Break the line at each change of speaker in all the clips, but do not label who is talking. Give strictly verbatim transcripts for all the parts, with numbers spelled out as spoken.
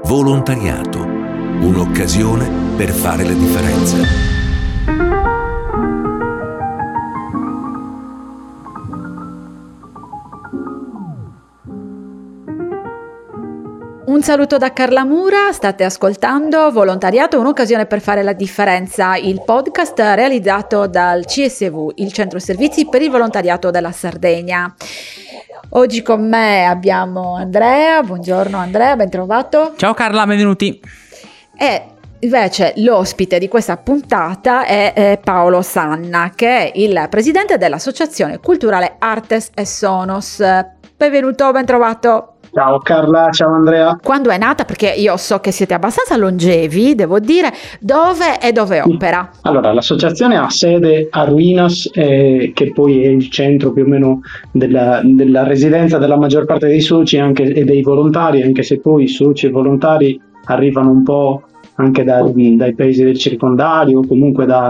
Volontariato, un'occasione per fare la differenza.
Un saluto da Carla Mura, state ascoltando Volontariato, un'occasione per fare la differenza, il podcast realizzato dal C S V, il Centro Servizi per il Volontariato della Sardegna. Oggi con me abbiamo Andrea, buongiorno Andrea, ben trovato.
Ciao Carla, benvenuti.
E invece l'ospite di questa puntata è eh, Paolo Sanna, che è il presidente dell'Associazione Culturale Artes e Sonos. Benvenuto, ben trovato.
Ciao Carla, ciao Andrea.
Quando è nata? Perché io so che siete abbastanza longevi, devo dire, dove e dove opera?
Allora, l'associazione ha sede a Ruinas, eh, che poi è il centro più o meno della, della residenza della maggior parte dei soci anche, e dei volontari, anche se poi i soci e volontari arrivano un po' anche da, dai paesi del circondario, comunque da,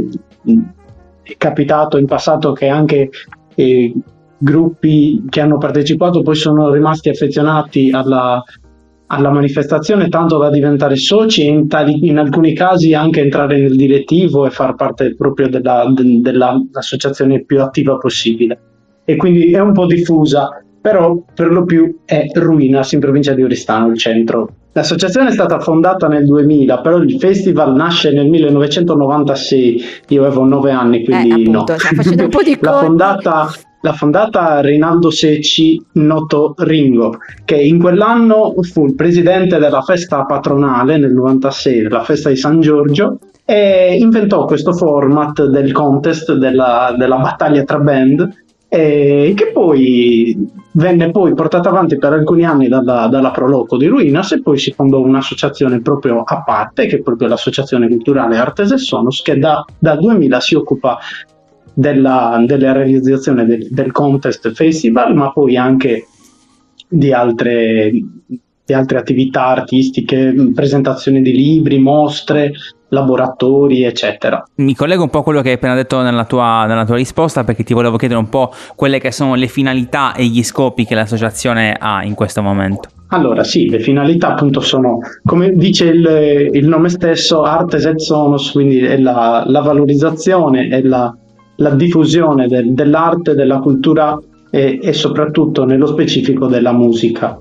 è capitato in passato che anche eh, gruppi che hanno partecipato poi sono rimasti affezionati alla, alla manifestazione tanto da diventare soci e in, tali, in alcuni casi anche entrare nel direttivo e far parte proprio della, de, dell'associazione più attiva possibile, e quindi è un po' diffusa, però per lo più è Ruinas, in provincia di Oristano, il centro. L'associazione è stata fondata nel duemila, però il festival nasce nel millenovecentonovantasei, io avevo nove anni, quindi
eh, appunto,
no.
stiamo facendo un po' di
L'ha fondata L'ha fondata Rinaldo Secci, noto Ringo, che in quell'anno fu il presidente della festa patronale nel novantasei, la festa di San Giorgio, e inventò questo format del contest, della, della battaglia tra band, e che poi venne poi portata avanti per alcuni anni dalla, dalla Proloco di Ruinas, e poi si fondò un'associazione proprio a parte, che è proprio l'Associazione Culturale Artes e Sonos, che da, dal duemila si occupa Della, della realizzazione del, del contest festival, ma poi anche di altre, di altre attività artistiche, presentazioni di libri, mostre, laboratori, eccetera.
Mi collego un po' a quello che hai appena detto nella tua, nella tua risposta, perché ti volevo chiedere un po' quelle che sono le finalità e gli scopi che l'associazione ha in questo momento.
Allora sì, le finalità appunto sono, come dice il, il nome stesso, Artes et Sonos, quindi è la, la valorizzazione e la la diffusione del, dell'arte, della cultura e, e soprattutto nello specifico della musica.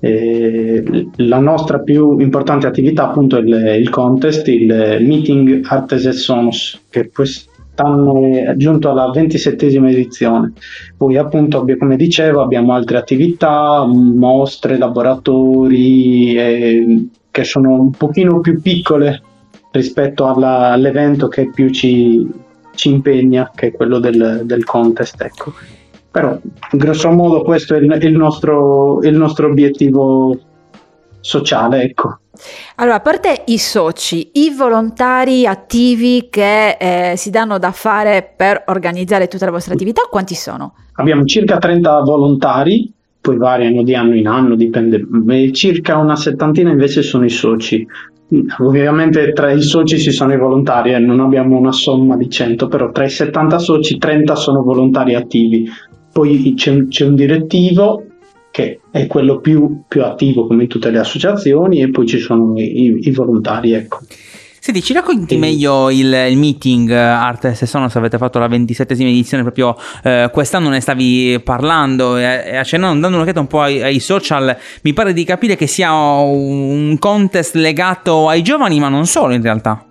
E la nostra più importante attività appunto è il, il contest, il Meeting Artes et Sonos, che quest'anno è giunto alla ventisettesima edizione. Poi appunto, come dicevo, abbiamo altre attività, mostre, laboratori, eh, che sono un pochino più piccole rispetto alla, all'evento che più ci ci impegna, che è quello del, del contest, ecco. Però grosso modo questo è il, il nostro il nostro obiettivo sociale, ecco.
Allora, a parte i soci, i volontari attivi che eh, si danno da fare per organizzare tutta la vostra attività, quanti sono?
Abbiamo circa trenta volontari, poi variano di anno in anno, dipende, e circa una settantina invece sono i soci. Ovviamente tra i soci ci sono i volontari, eh, non abbiamo una somma di cento, però tra i settanta soci trenta sono volontari attivi. Poi c'è, c'è un direttivo che è quello più, più attivo come in tutte le associazioni, e poi ci sono i, i volontari, ecco.
Senti, ci racconti e... meglio il, il meeting Artes e Sonos? Avete fatto la ventisettesima edizione proprio eh, quest'anno, ne stavi parlando e, e accennando, dando un'occhiata un po' ai, ai social. Mi pare di capire che sia un contest legato ai giovani, ma non solo in realtà.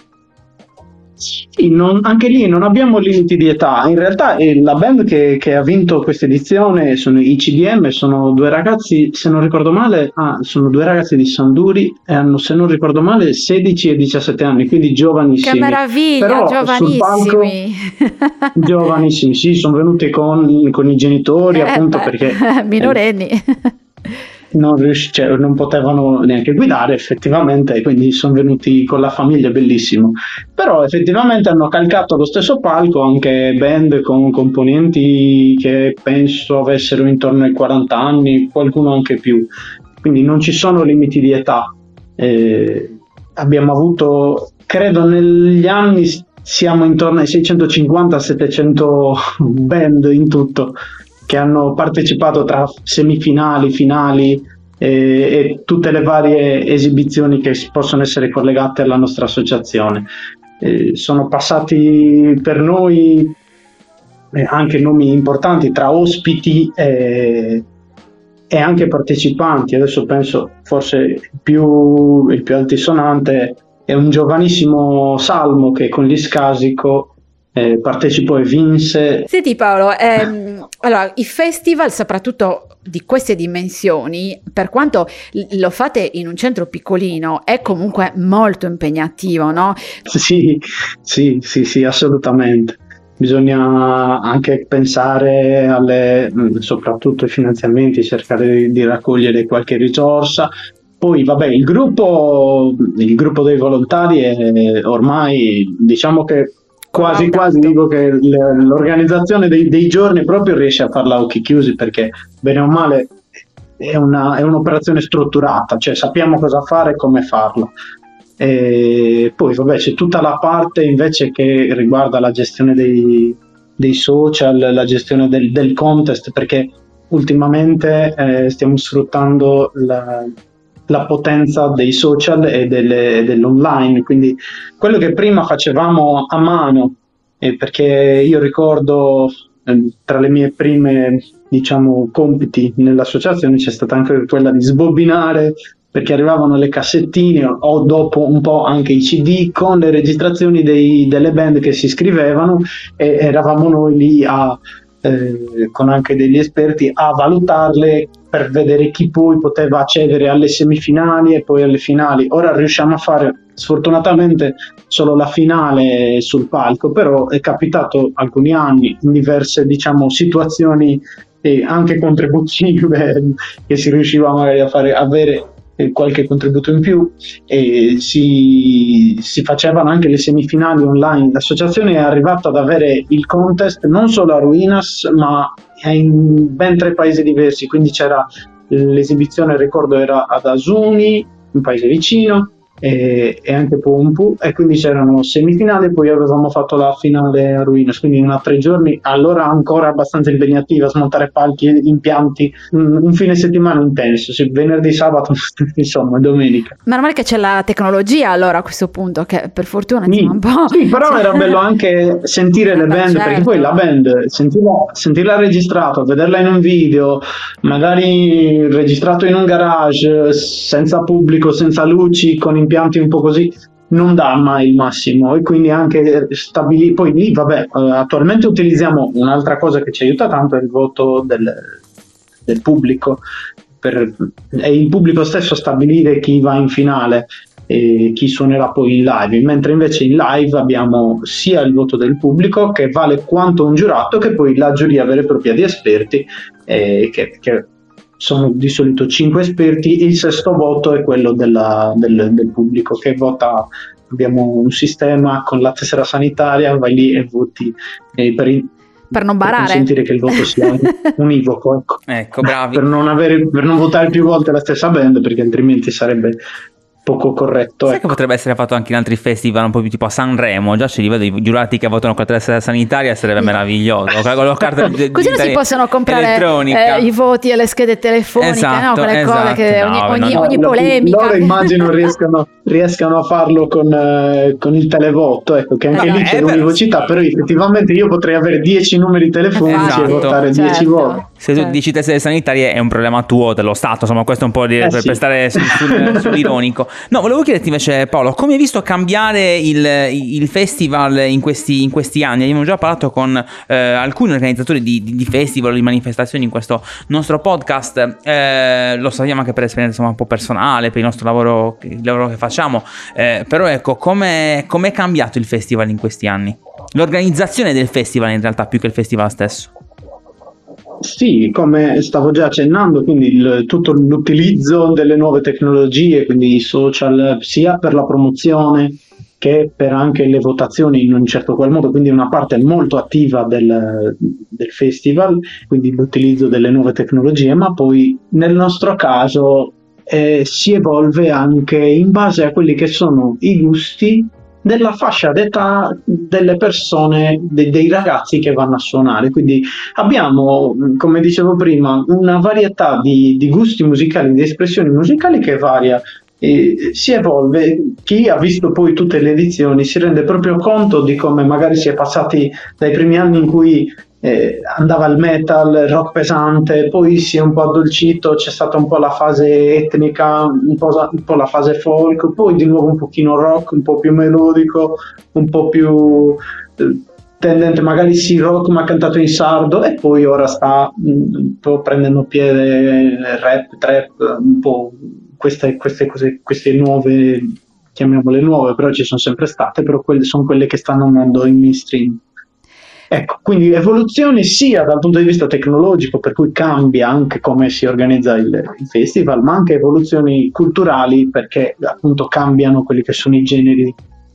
Sì, non, anche lì non abbiamo limiti di età. In realtà eh, la band che, che ha vinto questa edizione sono i C D M, sono due ragazzi, se non ricordo male, ah, sono due ragazzi di Sanduri e hanno, se non ricordo male, sedici e diciassette anni, quindi giovanissimi.
Che meraviglia,
però
giovanissimi!
Sul palco, giovanissimi, sì, sono venuti con, con i genitori,
eh,
appunto
beh,
perché...
minorenni.
Non, riusci- cioè, non potevano neanche guidare effettivamente, quindi sono venuti con la famiglia, bellissimo. Però effettivamente hanno calcato lo stesso palco anche band con componenti che penso avessero intorno ai quaranta anni, qualcuno anche più, quindi non ci sono limiti di età. Eh, abbiamo avuto, credo negli anni siamo intorno ai seicentocinquanta settecento band in tutto, che hanno partecipato tra semifinali, finali, e, e tutte le varie esibizioni che possono essere collegate alla nostra associazione. Eh, sono passati per noi eh, anche nomi importanti tra ospiti e, e anche partecipanti. Adesso penso forse il più, il più altisonante è un giovanissimo Salmo che con gli Scasico eh, partecipò e vinse.
Senti Paolo, ehm, allora i festival soprattutto di queste dimensioni, per quanto lo fate in un centro piccolino, è comunque molto impegnativo, no?
Sì, sì, sì, sì, assolutamente. Bisogna anche pensare alle, soprattutto ai finanziamenti, cercare di, di raccogliere qualche risorsa. Poi vabbè, il gruppo, il gruppo dei volontari è ormai, diciamo che quasi quasi dico che l'organizzazione dei, dei giorni proprio riesce a farla a occhi chiusi, perché bene o male è, una, è un'operazione strutturata, cioè sappiamo cosa fare e come farla. E poi vabbè, c'è tutta la parte invece che riguarda la gestione dei, dei social, la gestione del, del contest, perché ultimamente eh, stiamo sfruttando la, la potenza dei social e delle, dell'online, quindi quello che prima facevamo a mano, eh, perché io ricordo eh, tra le mie prime, diciamo, compiti nell'associazione c'è stata anche quella di sbobinare, perché arrivavano le cassettine o dopo un po' anche i C D con le registrazioni dei, delle band che si iscrivevano, e eravamo noi lì a Eh, con anche degli esperti a valutarle per vedere chi poi poteva accedere alle semifinali e poi alle finali. Ora riusciamo a fare sfortunatamente solo la finale sul palco, però è capitato alcuni anni in diverse, diciamo, situazioni e anche contributive che si riusciva magari a fare avere qualche contributo in più, e si, si facevano anche le semifinali online. L'associazione è arrivata ad avere il contest non solo a Ruinas ma in ben tre paesi diversi, quindi c'era l'esibizione, ricordo era ad Asuni, un paese vicino, e, e anche Pompu, e quindi c'erano semifinali e poi avevamo fatto la finale a Ruinas, quindi una tre giorni, allora ancora abbastanza impegnativa, smontare palchi, impianti, un, un fine settimana intenso, sì, venerdì, sabato, insomma domenica.
Meno male che c'è la tecnologia allora a questo punto, che per fortuna
sì,
insomma, un po'...
sì, però era bello anche sentire le band,
certo.
Perché poi la band, sentirla, sentirla registrata, vederla in un video, magari registrato in un garage, senza pubblico, senza luci, con impianti un po' così, non dà mai il massimo, e quindi anche stabili. Poi lì vabbè, attualmente utilizziamo un'altra cosa che ci aiuta tanto, è il voto del, del pubblico, per, è il pubblico stesso a stabilire chi va in finale e chi suonerà poi in live, mentre invece in live abbiamo sia il voto del pubblico, che vale quanto un giurato, che poi la giuria vera e propria di esperti, eh, che, che sono di solito cinque esperti. Il sesto voto è quello della, del, del pubblico che vota. Abbiamo un sistema con la tessera sanitaria, vai lì e voti eh, per, il,
per non barare,
per consentire che il voto sia univoco, ecco.
Ecco, bravi.
per non avere, per non votare più volte la stessa band, perché altrimenti sarebbe poco corretto.
Sai
ecco.
che potrebbe essere fatto anche in altri festival, un po' più tipo a Sanremo, già ci li vedo i giurati che votano con la tessera sanitaria, sarebbe meraviglioso. Con la carta di,
così non si possono comprare eh, i voti e le schede telefoniche,
esatto,
no? Quelle
esatto.
cose che ogni,
no,
ogni,
no,
ogni
no,
polemica.
Loro immagino riescano, riescano a farlo con, eh, con il televoto, ecco, che anche
no,
lì
eh,
c'è
però
l'univocità,
sì.
Però effettivamente io potrei avere dieci numeri telefonici
esatto,
e votare
certo.
dieci voti.
Se tu dici tessere sanitarie è un problema tuo, dello Stato, insomma questo è un po' di,
eh
per,
sì.
per stare sul, sul, sull'ironico. No, volevo chiederti invece Paolo, come hai visto cambiare il, il festival in questi, in questi anni? Abbiamo già parlato con eh, alcuni organizzatori di, di, di festival, di manifestazioni in questo nostro podcast, eh, lo sappiamo anche per esperienza insomma, un po' personale, per il nostro lavoro, il lavoro che facciamo, eh, però ecco, come è cambiato il festival in questi anni? L'organizzazione del festival in realtà più che il festival stesso.
Sì, come stavo già accennando, quindi il, tutto l'utilizzo delle nuove tecnologie, quindi i social, sia per la promozione che per anche le votazioni in un certo qual modo, quindi una parte molto attiva del, del festival, quindi l'utilizzo delle nuove tecnologie, ma poi nel nostro caso eh, si evolve anche in base a quelli che sono i gusti della fascia d'età delle persone, de, dei ragazzi che vanno a suonare. Quindi abbiamo, come dicevo prima, una varietà di, di gusti musicali, di espressioni musicali che varia. E si evolve. Chi ha visto poi tutte le edizioni si rende proprio conto di come magari si è passati dai primi anni in cui eh, andava il metal, il rock pesante, poi si è un po' addolcito, c'è stata un po' la fase etnica, un po', un po' la fase folk, poi di nuovo un pochino rock, un po' più melodico, un po' più eh, tendente magari sì rock ma cantato in sardo, e poi ora sta un po' prendendo piede rap, trap, un po' queste, queste cose, queste nuove, chiamiamole nuove, però ci sono sempre state, però quelle sono quelle che stanno andando in mainstream. Ecco, quindi evoluzioni sia dal punto di vista tecnologico, per cui cambia anche come si organizza il, il festival, ma anche evoluzioni culturali, perché appunto cambiano quelli che sono i generi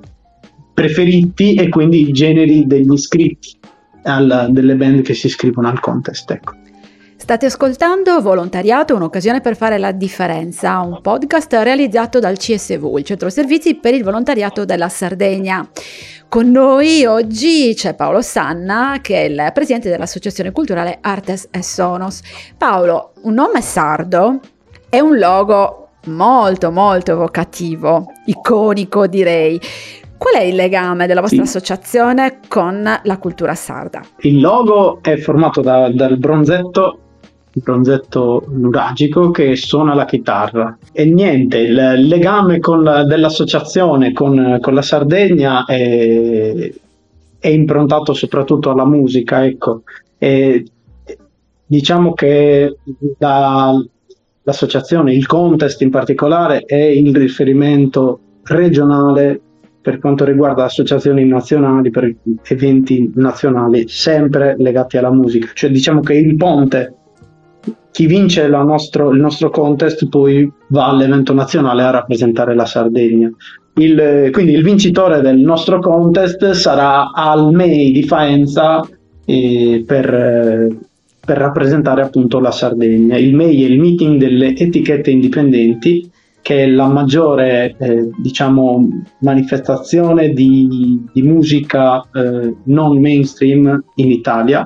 preferiti e quindi i generi degli iscritti al, delle band che si iscrivono al contest. Ecco.
State ascoltando Volontariato, un'occasione per fare la differenza, un podcast realizzato dal C S V, il Centro Servizi per il Volontariato della Sardegna. Con noi oggi c'è Paolo Sanna, che è il presidente dell'Associazione Culturale Artes e Sonos. Paolo, un nome sardo è un logo molto molto evocativo, iconico direi. Qual è il legame della vostra sì. associazione con la cultura sarda?
Il logo è formato da, dal bronzetto, il bronzetto nuragico che suona la chitarra. E niente, il legame con la, dell'associazione con, con la Sardegna è, è improntato soprattutto alla musica. Ecco. E, diciamo che la, l'associazione, il contest in particolare, è il riferimento regionale per quanto riguarda associazioni nazionali, per eventi nazionali sempre legati alla musica. Cioè diciamo che il ponte, chi vince la nostro, il nostro contest poi va all'evento nazionale a rappresentare la Sardegna. Il, quindi il vincitore del nostro contest sarà al M E I di Faenza eh, per, eh, per rappresentare appunto la Sardegna. Il M E I è il meeting delle etichette indipendenti, che è la maggiore eh, diciamo manifestazione di, di musica eh, non mainstream in Italia,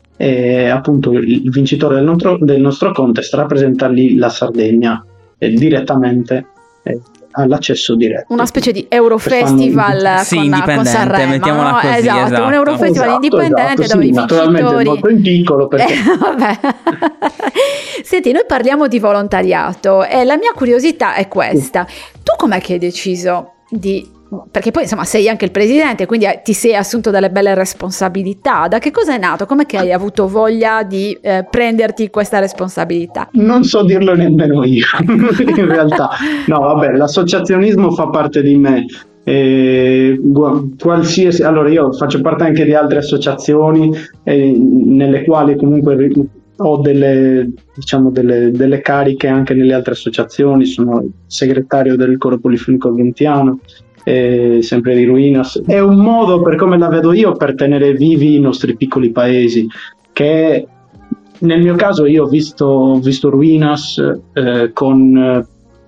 e appunto il vincitore del nostro, del nostro contest rappresenta lì la Sardegna eh, direttamente eh, all'accesso diretto.
Una specie di Eurofestival con,
sì,
con,
indipendente,
con Sanremo,
mettiamola
no?
così,
esatto,
esatto.
Un Eurofestival
esatto,
indipendente
esatto,
dove
sì,
i
naturalmente
vincitori
molto in piccolo perché...
eh, vabbè. Senti, noi parliamo di volontariato e la mia curiosità è questa: tu com'è che hai deciso di, perché poi insomma sei anche il presidente, quindi ti sei assunto delle belle responsabilità, da che cosa è nato? Com'è che hai avuto voglia di eh, prenderti questa responsabilità?
Non so dirlo nemmeno io in realtà, no vabbè, l'associazionismo fa parte di me. Eh, qualsiasi, allora io faccio parte anche di altre associazioni eh, nelle quali comunque ho delle, diciamo delle, delle cariche anche nelle altre associazioni. Sono segretario del coro polifonico ventiano, eh, sempre di Ruinas. È un modo, per come la vedo io, per tenere vivi i nostri piccoli paesi, che nel mio caso io ho visto, ho visto Ruinas eh, con eh,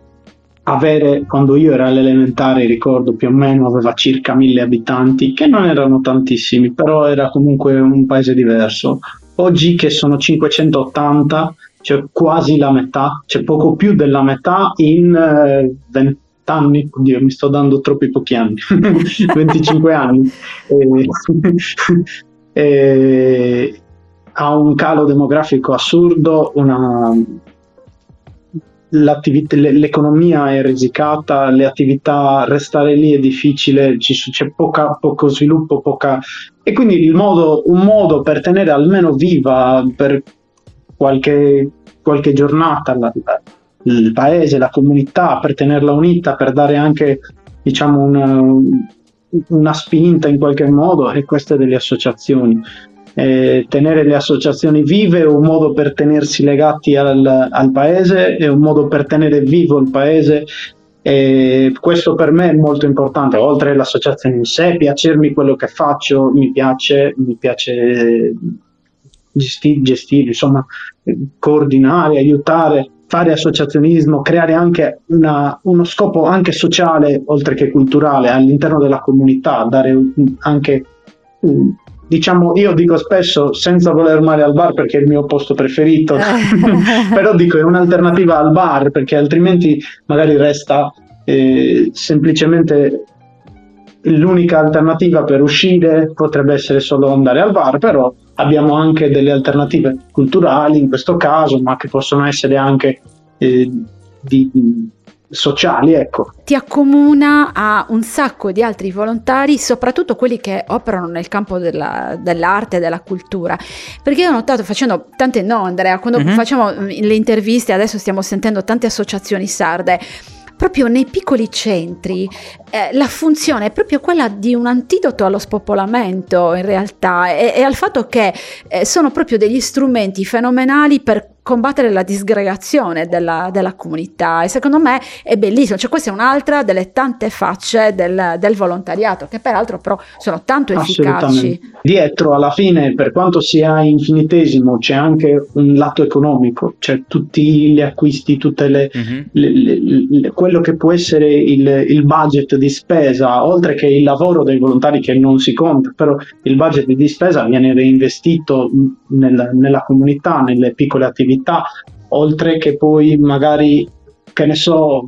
avere, quando io ero all'elementare, ricordo più o meno aveva circa mille abitanti, che non erano tantissimi, però era comunque un paese diverso. Oggi che sono cinquecentottanta, cioè quasi la metà, c'è cioè poco più della metà in eh, venti anni, oddio mi sto dando troppi pochi anni, venticinque anni, e, e, ha un calo demografico assurdo, una, l'economia è risicata, le attività, restare lì è difficile, ci, c'è poca, poco sviluppo, poca... E quindi il modo, un modo per tenere almeno viva per qualche, qualche giornata la, la, il paese, la comunità, per tenerla unita, per dare anche diciamo una, una spinta in qualche modo, e queste delle associazioni. Eh, tenere le associazioni vive è un modo per tenersi legati al, al paese, è un modo per tenere vivo il paese. E questo per me è molto importante, oltre all'associazione in sé, piacermi quello che faccio, mi piace, mi piace gestire, gestire, insomma, coordinare, aiutare, fare associazionismo, creare anche una, uno scopo anche sociale oltre che culturale all'interno della comunità, dare anche, diciamo, io dico spesso, senza voler male al bar perché è il mio posto preferito, però dico è un'alternativa al bar, perché altrimenti magari resta eh, semplicemente l'unica alternativa per uscire potrebbe essere solo andare al bar, però abbiamo anche delle alternative culturali in questo caso, ma che possono essere anche eh, di, di sociali, ecco.
Ti accomuna a un sacco di altri volontari, soprattutto quelli che operano nel campo della, dell'arte e della cultura, perché io ho notato facendo tante, no Andrea, quando mm-hmm. facciamo le interviste, adesso stiamo sentendo tante associazioni sarde, proprio nei piccoli centri eh, la funzione è proprio quella di un antidoto allo spopolamento in realtà e, e al fatto che eh, sono proprio degli strumenti fenomenali per combattere la disgregazione della, della comunità, e secondo me è bellissimo, cioè questa è un'altra delle tante facce del, del volontariato, che peraltro però sono tanto efficaci.
Dietro alla fine, per quanto sia infinitesimo, c'è anche un lato economico, cioè tutti gli acquisti, tutte le, mm-hmm. le, le, le, quello che può essere il, il budget di spesa, oltre che il lavoro dei volontari che non si conta, però il budget di spesa viene reinvestito nel, nella comunità, nelle piccole attività, oltre che poi magari, che ne so,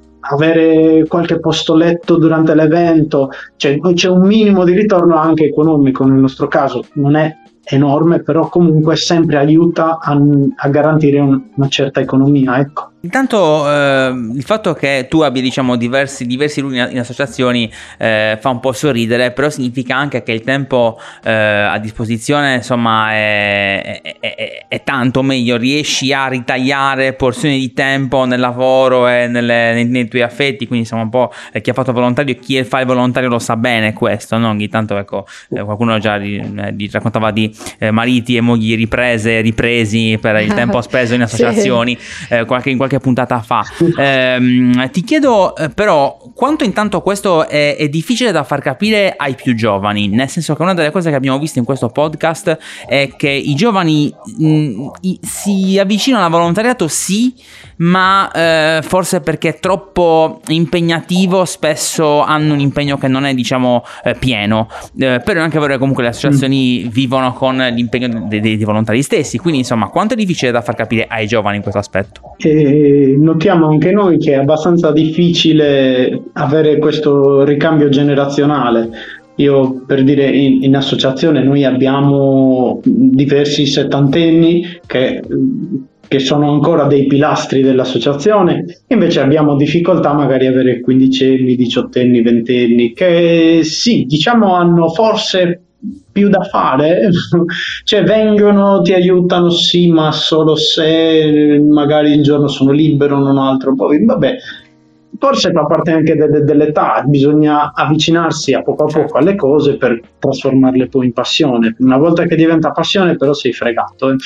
avere qualche posto letto durante l'evento, cioè c'è un minimo di ritorno anche economico, nel nostro caso non è enorme, però comunque sempre aiuta a, a garantire un, una certa economia, ecco.
Intanto eh, il fatto che tu abbia, diciamo, diversi, diversi ruoli in, in associazioni eh, fa un po' sorridere, però significa anche che il tempo eh, a disposizione, insomma, è, è, è, è tanto, meglio riesci a ritagliare porzioni di tempo nel lavoro e nelle, nei, nei tuoi affetti, quindi insomma un po' eh, chi ha fatto volontario, chi fa il volontario lo sa bene questo, no? Ogni tanto, ecco, eh, qualcuno già gli, gli raccontava di eh, mariti e mogli riprese, ripresi per il tempo speso in associazioni, sì. eh, qualche, in qualche puntata fa. Eh, ti chiedo eh, però quanto intanto questo è, è difficile da far capire ai più giovani, nel senso che una delle cose che abbiamo visto in questo podcast è che i giovani mh, i, si avvicinano al volontariato sì, ma eh, forse perché è troppo impegnativo, spesso hanno un impegno che non è, diciamo, eh, pieno, eh, però è anche vero che comunque le associazioni mm. vivono con l'impegno dei, dei, dei volontari stessi, quindi insomma quanto è difficile da far capire ai giovani in questo aspetto?
E notiamo anche noi che è abbastanza difficile avere questo ricambio generazionale. Io, per dire, in, in associazione noi abbiamo diversi settantenni che che sono ancora dei pilastri dell'associazione, invece abbiamo difficoltà magari a avere quindicenni, diciottenni, ventenni, che sì, diciamo hanno forse più da fare, cioè vengono, ti aiutano sì, ma solo se magari il giorno sono libero, non altro, poi vabbè. Forse fa parte anche de- de- dell'età, bisogna avvicinarsi a poco a poco alle cose per trasformarle poi in passione. Una volta che diventa passione però sei fregato. Eh.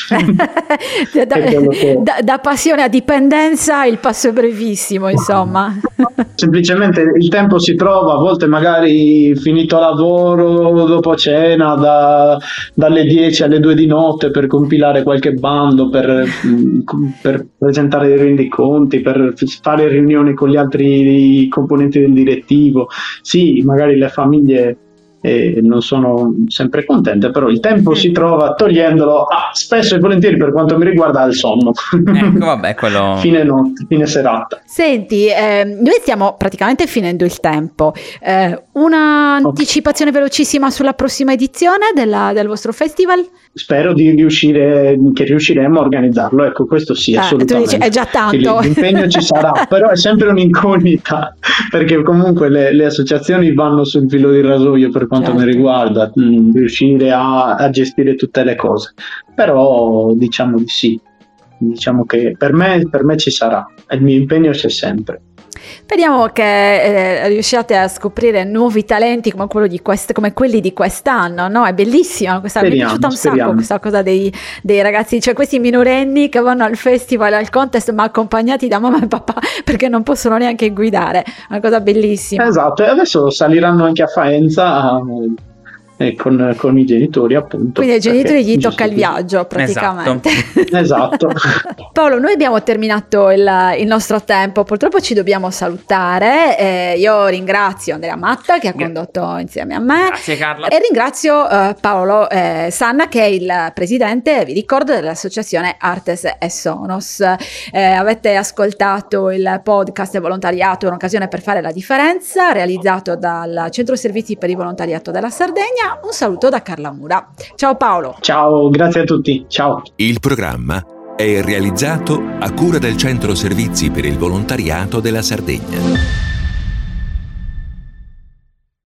da, che... da, da passione a dipendenza il passo è brevissimo, insomma.
Semplicemente il tempo si trova, a volte magari finito lavoro, dopo cena, da, dalle dieci alle due di notte per compilare qualche bando, per, per presentare i rendiconti, per fare riunioni con gli altri i componenti del direttivo. Sì, magari le famiglie eh, non sono sempre contente, però il tempo si trova togliendolo ah, spesso e volentieri, per quanto mi riguarda, al sonno.
Ecco, vabbè, quello...
fine notte, fine serata.
Senti, eh, noi stiamo praticamente finendo il tempo. Eh, un'anticipazione okay. velocissima sulla prossima edizione della, del vostro festival?
Spero di riuscire, che riusciremo a organizzarlo, ecco, questo sì, eh, assolutamente. Tu dici,
è già tanto.
L'impegno ci sarà, però è sempre un'incognita, perché comunque le, le associazioni vanno sul filo di rasoio per quanto certo. mi riguarda, mh, riuscire a, a gestire tutte le cose, però diciamo di sì, diciamo che per me, per me ci sarà, il mio impegno c'è sempre.
Speriamo che eh, riusciate a scoprire nuovi talenti come, quello di quest- come quelli di quest'anno, no? È bellissima questa, speriamo, mi è piaciuta un speriamo. sacco questa cosa dei, dei ragazzi, cioè questi minorenni che vanno al festival, al contest, ma accompagnati da mamma e papà perché non possono neanche guidare, una cosa bellissima.
Esatto, e adesso saliranno anche a Faenza eh, con, con i genitori, appunto.
Quindi ai genitori gli tocca il
giusto,
viaggio praticamente.
Esatto.
Paolo, noi abbiamo terminato il, il nostro tempo, purtroppo ci dobbiamo salutare. Eh, io ringrazio Andrea Matta che ha condotto insieme a me.
Grazie Carla.
E ringrazio eh, Paolo eh, Sanna che è il presidente, vi ricordo, dell'associazione Artes e Sonos. Eh, avete ascoltato il podcast Volontariato, un'occasione per fare la differenza, realizzato dal Centro Servizi per il Volontariato della Sardegna. Un saluto da Carla Mura. Ciao Paolo.
Ciao, grazie a tutti. Ciao.
Il programma è realizzato a cura del Centro Servizi per il Volontariato della Sardegna.